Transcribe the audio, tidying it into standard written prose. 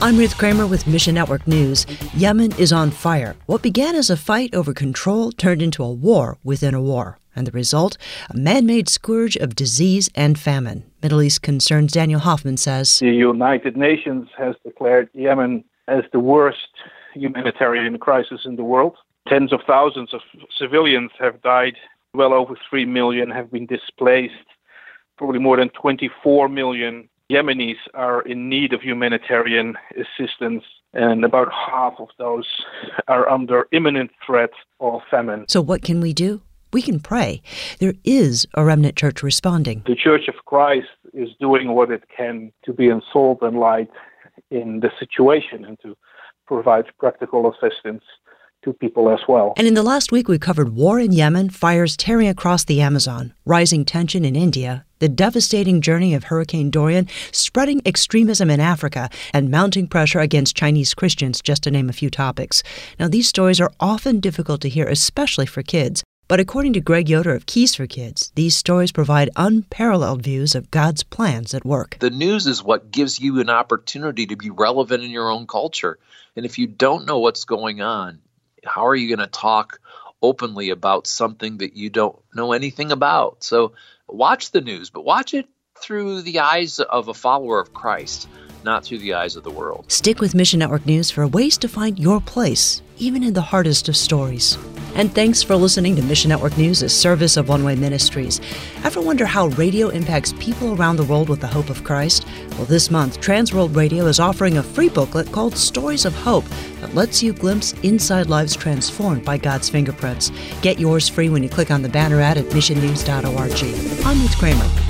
I'm Ruth Kramer with Mission Network News. Yemen is on fire. What began as a fight over control turned into a war within a war. And the result, a man-made scourge of disease and famine. Middle East Concerns Daniel Hoffman says, The United Nations has declared Yemen as the worst humanitarian crisis in the world. Tens of thousands of civilians have died. Well over 3 million have been displaced. Probably more than 24 million Yemenis are in need of humanitarian assistance, and about half of those are under imminent threat of famine. So what can we do? We can pray. There is a remnant church responding. The Church of Christ is doing what it can to be in salt and light in the situation and to provide practical assistance to people as well. And in the last week, we covered war in Yemen, fires tearing across the Amazon, rising tension in India, the devastating journey of Hurricane Dorian, spreading extremism in Africa, and mounting pressure against Chinese Christians, just to name a few topics. Now, these stories are often difficult to hear, especially for kids. But according to Greg Yoder of Keys for Kids, these stories provide unparalleled views of God's plans at work. The news is what gives you an opportunity to be relevant in your own culture. And if you don't know what's going on, how are you going to talk openly about something that you don't know anything about? So watch the news, but watch it through the eyes of a follower of Christ, not through the eyes of the world. Stick with Mission Network News for ways to find your place, even in the hardest of stories. And thanks for listening to Mission Network News, a service of One Way Ministries. Ever wonder how radio impacts people around the world with the hope of Christ? Well, this month, Transworld Radio is offering a free booklet called Stories of Hope that lets you glimpse inside lives transformed by God's fingerprints. Get yours free when you click on the banner ad at missionnews.org. I'm Ruth Kramer.